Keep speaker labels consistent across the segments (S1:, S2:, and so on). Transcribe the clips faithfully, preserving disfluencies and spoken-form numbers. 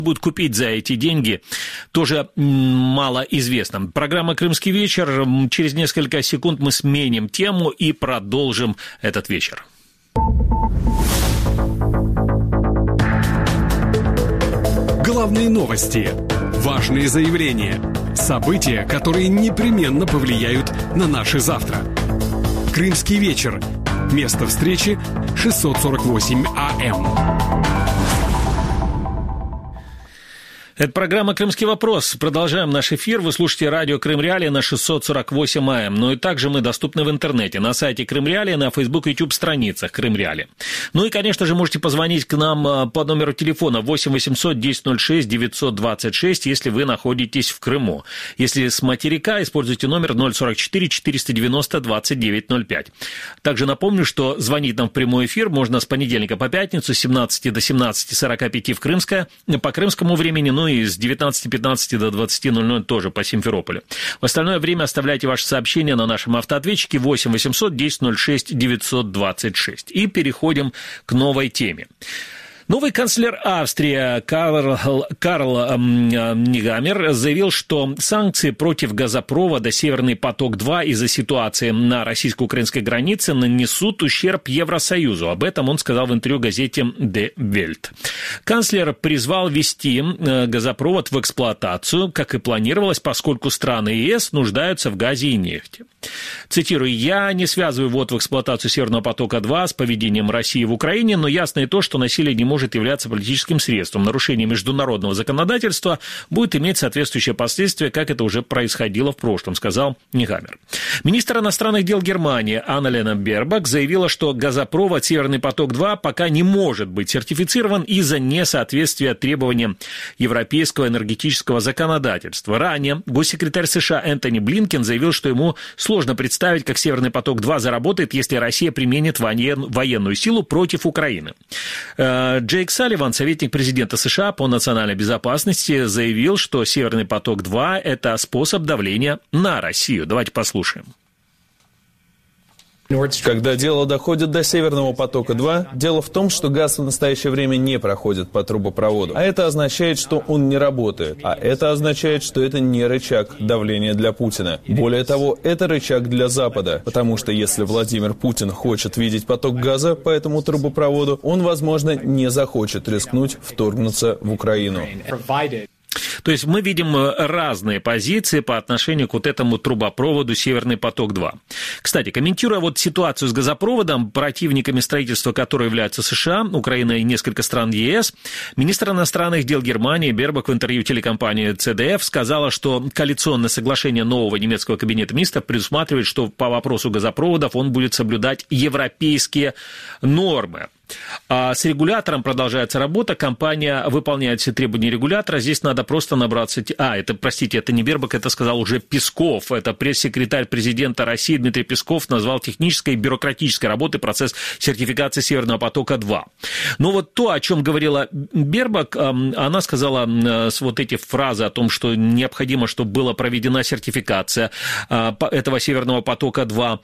S1: Будут купить за эти деньги, тоже мало известно. Программа «Крымский вечер». Через несколько секунд мы сменим тему и продолжим этот вечер.
S2: Главные новости, важные заявления, события, которые непременно повлияют на наше завтра. «Крымский вечер». Место встречи шестьсот сорок восемь АМ.
S1: Это программа «Крымский вопрос». Продолжаем наш эфир. Вы слушаете радио Крым Реалии на шестьсот сорок восемь АМ. Ну и также мы доступны в интернете, на сайте Крым Реалии, на Facebook и YouTube страницах Крым Реалии. Ну и, конечно же, можете позвонить к нам по номеру телефона восемь восемьсот десять ноль шесть девятьсот двадцать шесть, если вы находитесь в Крыму. Если с материка, используйте номер ноль сорок четыре четыреста девяносто двадцать девять ноль пять. Также напомню, что звонить нам в прямой эфир можно с понедельника по пятницу с семнадцати до семнадцати сорока пяти в Крымское, по крымскому времени, ну и с девятнадцати пятнадцати до двадцати ноль-ноль тоже по Симферополю. В остальное время оставляйте ваши сообщения на нашем автоответчике восемь восемьсот десять ноль шесть девятьсот двадцать шесть. И переходим к новой теме. Новый канцлер Австрии Карл, Карл эм, Негамер заявил, что санкции против газопровода «Северный поток-два» из-за ситуации на российско-украинской границе нанесут ущерб Евросоюзу. Об этом он сказал в интервью газете «Die Welt». Канцлер призвал ввести газопровод в эксплуатацию, как и планировалось, поскольку страны ЕС нуждаются в газе и нефти. Цитирую: «Я не связываю ввод в эксплуатацию «Северного потока-два» с поведением России в Украине, но ясно и то, что насилие не может являться политическим средством. Нарушение международного законодательства будет иметь соответствующие последствия, как это уже происходило в прошлом», сказал Негамер. Министр иностранных дел Германии Анна-Лена Бербок заявила, что газопровод «Северный поток-два» пока не может быть сертифицирован из-за несоответствия требованиям европейского энергетического законодательства. Ранее госсекретарь США Энтони Блинкен заявил, что ему сложно представить, как «Северный поток-два» заработает, если Россия применит военную силу против Украины. Джейк Салливан, советник президента США по национальной безопасности, заявил, что «Северный поток-два» – это способ давления на Россию. Давайте послушаем.
S3: Когда дело доходит до «Северного потока-два», дело в том, что газ в настоящее время не проходит по трубопроводу. А это означает, что он не работает. А это означает, что это не рычаг давления для Путина. Более того, это рычаг для Запада. Потому что если Владимир Путин хочет видеть поток газа по этому трубопроводу, он, возможно, не захочет рискнуть вторгнуться в Украину.
S1: То есть мы видим разные позиции по отношению к вот этому трубопроводу «Северный поток-два». Кстати, комментируя вот ситуацию с газопроводом, противниками строительства которого являются США, Украина и несколько стран ЕС, министр иностранных дел Германии Бербок в интервью телекомпании си ди эф сказала, что коалиционное соглашение нового немецкого кабинета министров предусматривает, что по вопросу газопроводов он будет соблюдать европейские нормы. А с регулятором продолжается работа, компания выполняет все требования регулятора, здесь надо просто набраться... А, это, простите, это не Бербок, это сказал уже Песков, это пресс-секретарь президента России Дмитрий Песков назвал технической и бюрократической работой процесс сертификации «Северного потока-два». Но вот то, о чем говорила Бербок, она сказала вот эти фразы о том, что необходимо, чтобы была проведена сертификация этого «Северного потока-два».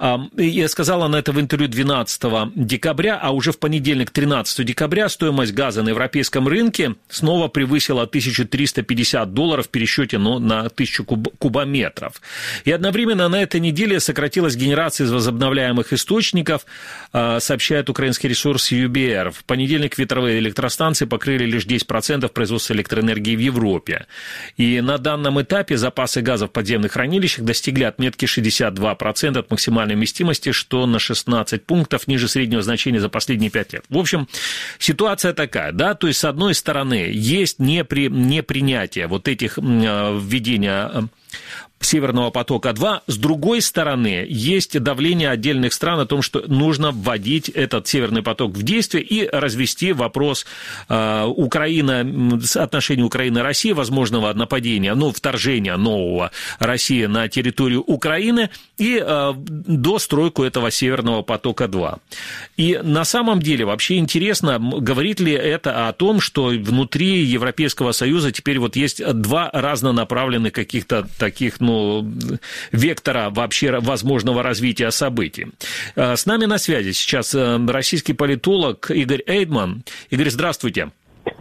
S1: Я сказала она это в интервью двенадцатого декабря, а уже в понедельник, тринадцатого декабря, стоимость газа на европейском рынке снова превысила тысячу триста пятьдесят долларов в пересчете ну, на тысячу куб- кубометров. И одновременно на этой неделе сократилась генерация из возобновляемых источников, сообщает украинский ресурс ю би эр. В понедельник ветровые электростанции покрыли лишь десять процентов производства электроэнергии в Европе. И на данном этапе запасы газа в подземных хранилищах достигли отметки шестьдесят два процента от максимальной вместимости, что на шестнадцать пунктов ниже среднего значения за последние пять лет. В общем, ситуация такая, да, то есть, с одной стороны, есть непри, непринятие вот этих введения «Северного потока-два», с другой стороны, есть давление отдельных стран о том, что нужно вводить этот «Северный поток» в действие и развести вопрос э, Украины, отношений Украины и России, возможного нападения, ну, вторжения нового России на территорию Украины и э, достройку этого «Северного потока-два». И на самом деле вообще интересно, говорит ли это о том, что внутри Европейского Союза теперь вот есть два разнонаправленных каких-то таких, ну, вектора вообще возможного развития событий. С нами на связи сейчас российский политолог Игорь Эйдман. Игорь, здравствуйте.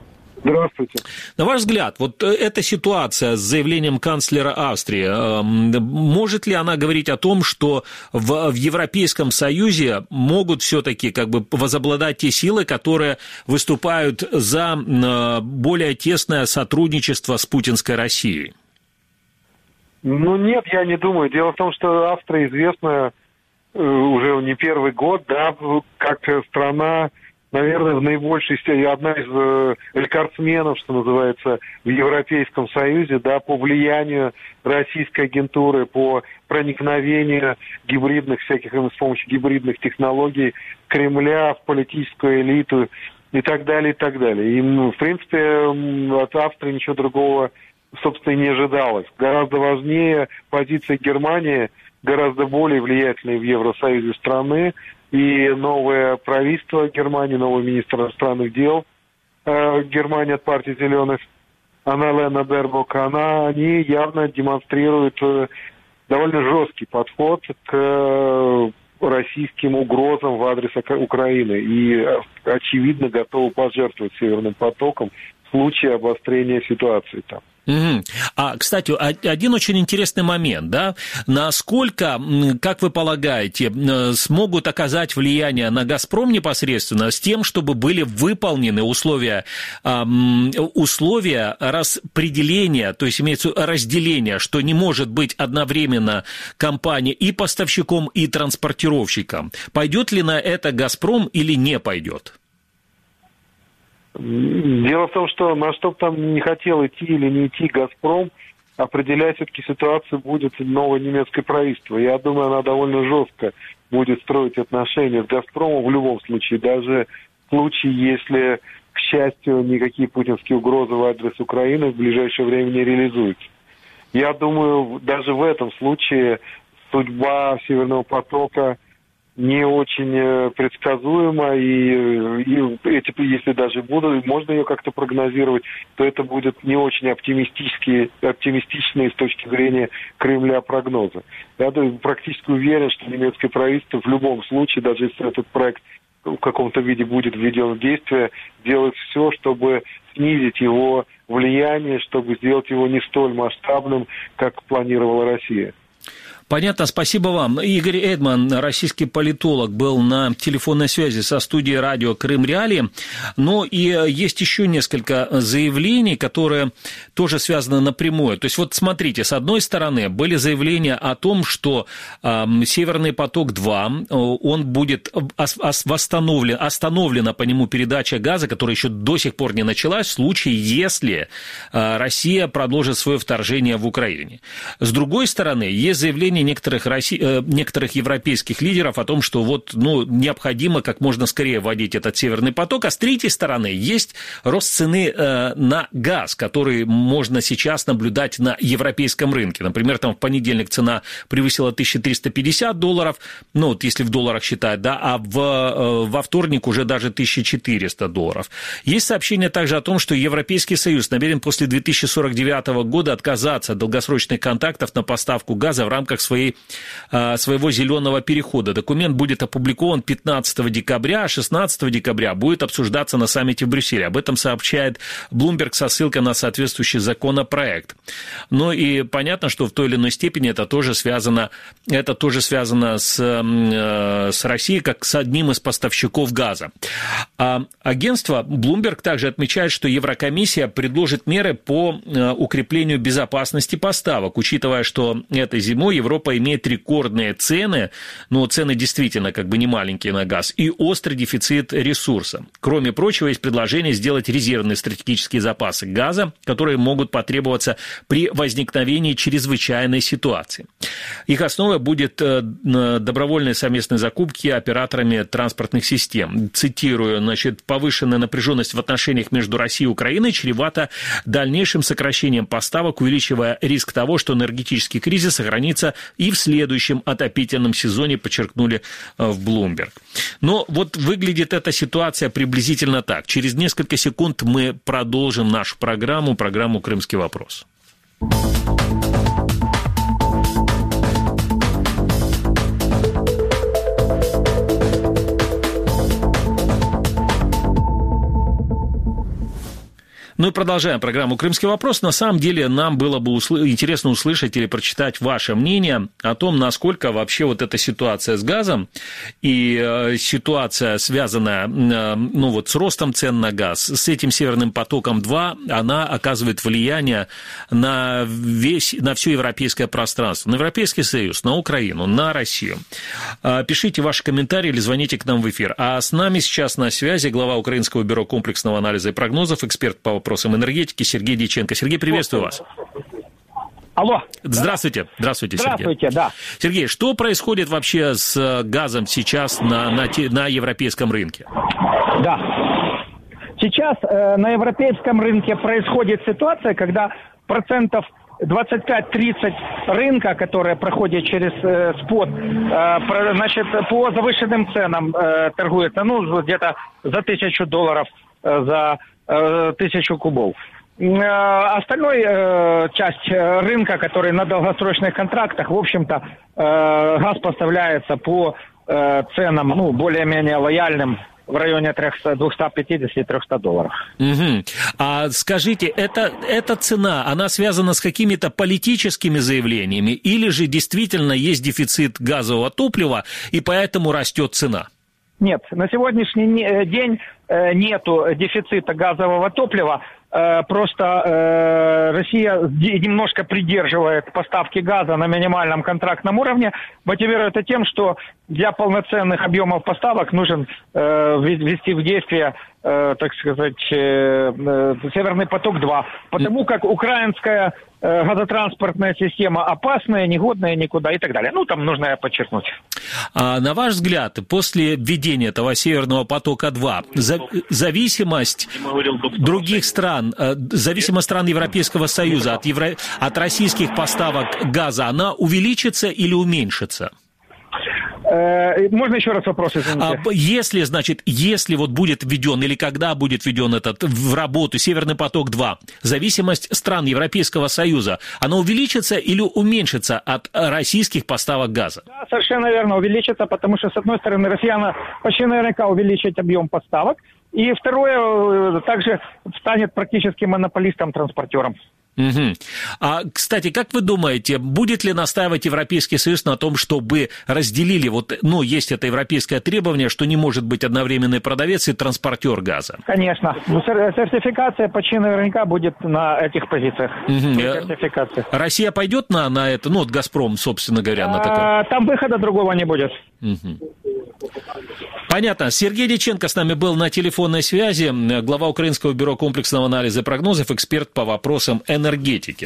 S4: Здравствуйте.
S1: На ваш взгляд, вот эта ситуация с заявлением канцлера Австрии, может ли она говорить о том, что в, в Европейском Союзе могут все-таки как бы возобладать те силы, которые выступают за более тесное сотрудничество с путинской Россией?
S4: Ну нет, я не думаю. Дело в том, что Австрия известна уже не первый год, да, как страна, наверное, в наибольшей степени одна из э, рекордсменов, что называется, в Европейском Союзе, да, по влиянию российской агентуры, по проникновению гибридных всяких, с помощью гибридных технологий Кремля в политическую элиту и так далее, и так далее. И, ну, в принципе, от Австрии ничего другого, собственно, и не ожидалось. Гораздо важнее позиция Германии, гораздо более влиятельной в Евросоюзе страны, и новое правительство Германии, новый министр иностранных дел э, Германии от партии «Зеленых», Анна-Лена Бербок, она, они явно демонстрируют э, довольно жесткий подход к э, российским угрозам в адрес Украины и, э, очевидно, готовы пожертвовать Северным потоком в случае обострения ситуации там.
S1: Угу. А, кстати, один очень интересный момент, да, насколько, как вы полагаете, смогут оказать влияние на «Газпром» непосредственно с тем, чтобы были выполнены условия, условия распределения, то есть имеется разделение, что не может быть одновременно компания и поставщиком, и транспортировщиком. Пойдет ли на это «Газпром» или не пойдет?
S4: Дело в том, что на что бы там не хотел идти или не идти «Газпром», определять все-таки ситуацию будет новое немецкое правительство. Я думаю, она довольно жестко будет строить отношения с «Газпромом» в любом случае, даже в случае, если, к счастью, никакие путинские угрозы в адрес Украины в ближайшее время не реализуются. Я думаю, даже в этом случае судьба «Северного потока» не очень предсказуемо, и, и эти, если даже будут, можно ее как-то прогнозировать, то это будет не очень оптимистические, оптимистичные с точки зрения Кремля прогнозы. Я практически уверен, что немецкое правительство в любом случае, даже если этот проект в каком-то виде будет введен в действие, делает все, чтобы снизить его влияние, чтобы сделать его не столь масштабным, как планировала Россия.
S1: Понятно, спасибо вам. Игорь Эдман, российский политолог, был на телефонной связи со студией радио «Крым Реалии». Но и есть еще несколько заявлений, которые тоже связаны напрямую. То есть вот смотрите, с одной стороны были заявления о том, что э, «Северный поток-два», он будет восстановлен, остановлена по нему передача газа, которая еще до сих пор не началась, в случае, если э, Россия продолжит свое вторжение в Украине. С другой стороны, есть заявление некоторых, Росси... некоторых европейских лидеров о том, что вот, ну, необходимо как можно скорее вводить этот Северный поток, а с третьей стороны есть рост цены э, на газ, который можно сейчас наблюдать на европейском рынке. Например, там в понедельник цена превысила тысячу триста пятьдесят долларов, ну, вот если в долларах считать, да, а в, э, во вторник уже даже тысяча четыреста долларов. Есть сообщение также о том, что Европейский Союз намерен после две тысячи сорок девятого года отказаться от долгосрочных контрактов на поставку газа в рамках своей, своего зеленого перехода. Документ будет опубликован пятнадцатого декабря, а шестнадцатого декабря будет обсуждаться на саммите в Брюсселе. Об этом сообщает Bloomberg со ссылкой на соответствующий законопроект. Ну и понятно, что в той или иной степени это тоже связано, это тоже связано с, с Россией, как с одним из поставщиков газа. А агентство Bloomberg также отмечает, что Еврокомиссия предложит меры по укреплению безопасности поставок, учитывая, что этой зимой Европа имеет рекордные цены, но цены действительно как бы не маленькие на газ, и острый дефицит ресурса. Кроме прочего, есть предложение сделать резервные стратегические запасы газа, которые могут потребоваться при возникновении чрезвычайной ситуации. Их основой будет добровольные совместные закупки операторами транспортных систем. Цитирую, значит, повышенная напряженность в отношениях между Россией и Украиной чревата дальнейшим сокращением поставок, увеличивая риск того, что энергетический кризис сохранится и в следующем отопительном сезоне, подчеркнули в Bloomberg. Но вот выглядит эта ситуация приблизительно так. Через несколько секунд мы продолжим нашу программу, программу «Крымский вопрос». Ну и продолжаем программу «Крымский вопрос». На самом деле нам было бы усл... интересно услышать или прочитать ваше мнение о том, насколько вообще вот эта ситуация с газом и э, ситуация, связанная э, ну, вот с ростом цен на газ, с этим «Северным потоком-два», она оказывает влияние на, весь, на все европейское пространство, на Европейский Союз, на Украину, на Россию. Э, пишите ваши комментарии или звоните к нам в эфир. А с нами сейчас на связи глава Украинского бюро комплексного анализа и прогнозов, эксперт по вопросам энергетики Сергей Дьяченко. Сергей, приветствую вас.
S5: Алло.
S1: Здравствуйте. Здравствуйте, Сергей.
S5: Здравствуйте, да.
S1: Сергей, что происходит вообще с газом сейчас на, на, на европейском рынке?
S5: Да. Сейчас э, на европейском рынке происходит ситуация, когда процентов двадцать пять тридцать рынка, которое проходит через э, спот, э, про, значит, по завышенным ценам э, торгуется, ну, где-то за тысячу долларов э, за э, тысячу кубов. Э, остальной э, часть рынка, который на долгосрочных контрактах, в общем-то, э, газ поставляется по э, ценам, ну, более-менее лояльным, в районе двести пятьдесят - триста долларов.
S1: Угу. А скажите, это, эта цена, она связана с какими-то политическими заявлениями или же действительно есть дефицит газового топлива и поэтому растет цена?
S5: Нет, на сегодняшний день нету дефицита газового топлива. Просто э, Россия немножко придерживает поставки газа на минимальном контрактном уровне, мотивируя это тем, что для полноценных объемов поставок нужен э, ввести в действие, э, так сказать, э, э, «Северный поток-два», потому как украинская э, газотранспортная система опасная, негодная никуда и так далее. Ну, там нужно подчеркнуть.
S1: А на ваш взгляд, после введения этого «Северного потока-два» зависимость других стран, зависимость стран Европейского Союза от, евро... от российских поставок газа, она увеличится или уменьшится?
S5: Можно еще раз вопрос, извините?
S1: Если, значит, если вот будет введен или когда будет введен этот в работу «Северный поток-два», зависимость стран Европейского Союза, она увеличится или уменьшится от российских поставок газа?
S5: Да, совершенно верно, увеличится, потому что, с одной стороны, россияне почти наверняка увеличат объем поставок, и второе, также станет практически монополистом-транспортером.
S1: Угу. А, кстати, как вы думаете, будет ли настаивать Европейский Союз на том, чтобы разделили, вот, ну, есть это европейское требование, что не может быть одновременный продавец и транспортер газа?
S5: Конечно. Сертификация почти наверняка будет на этих позициях.
S1: Угу.
S5: Сертификация.
S1: Россия пойдет на, на это, ну, вот «Газпром», собственно говоря, на такое?
S5: А, там выхода другого не будет.
S1: Угу. Понятно. Сергей Дьяченко с нами был на телефонной связи, глава Украинского бюро комплексного анализа и прогнозов, эксперт по вопросам энергетики.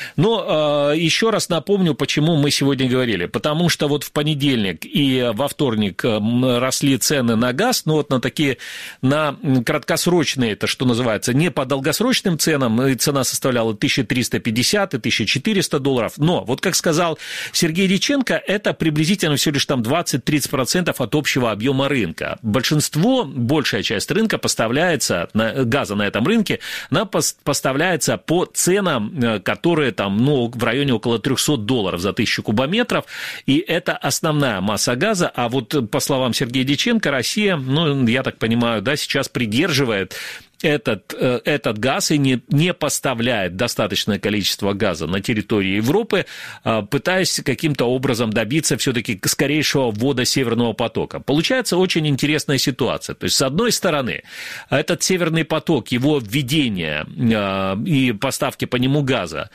S1: Но э, еще раз напомню, почему мы сегодня говорили. Потому что вот в понедельник и во вторник росли цены на газ, ну вот на такие, на краткосрочные, это что называется, не по долгосрочным ценам, цена составляла тысяча триста пятьдесят и тысяча четыреста долларов. Но, вот как сказал Сергей Дьяченко, это приблизительно всего лишь там двадцать-тридцать процентов от общего объема рынка. Большинство, большая часть рынка поставляется, на, газа на этом рынке, она поставляется по ценам, которые там, ну, в районе около триста долларов за тысячу кубометров, и это основная масса газа, а вот, по словам Сергея Дьяченко, Россия, ну, я так понимаю, да, сейчас придерживает Этот, этот газ и не, не поставляет достаточное количество газа на территории Европы, пытаясь каким-то образом добиться все-таки скорейшего ввода Северного потока. Получается очень интересная ситуация. То есть, с одной стороны, этот Северный поток, его введение и поставки по нему газа,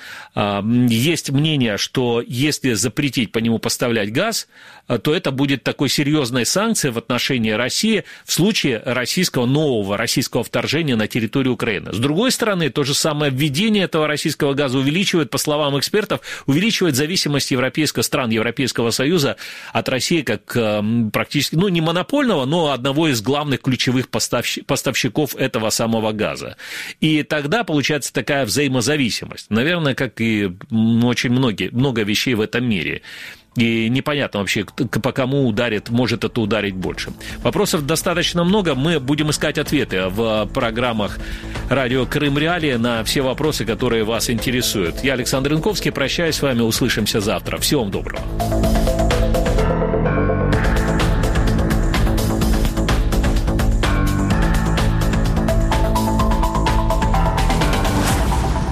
S1: есть мнение, что если запретить по нему поставлять газ, то это будет такой серьезной санкцией в отношении России в случае российского нового российского вторжения на территорию Украины. С другой стороны, то же самое введение этого российского газа увеличивает, по словам экспертов, увеличивает зависимость европейских стран Европейского Союза от России как практически, ну, не монопольного, но одного из главных ключевых поставщиков этого самого газа. И тогда получается такая взаимозависимость. Наверное, как и очень многие, много вещей в этом мире. И непонятно вообще, по кому ударит, может это ударить больше. Вопросов достаточно много, мы будем искать ответы в программах радио «Крым Реалии» на все вопросы, которые вас интересуют. Я, Александр Янковский, прощаюсь с вами, услышимся завтра. Всего вам доброго.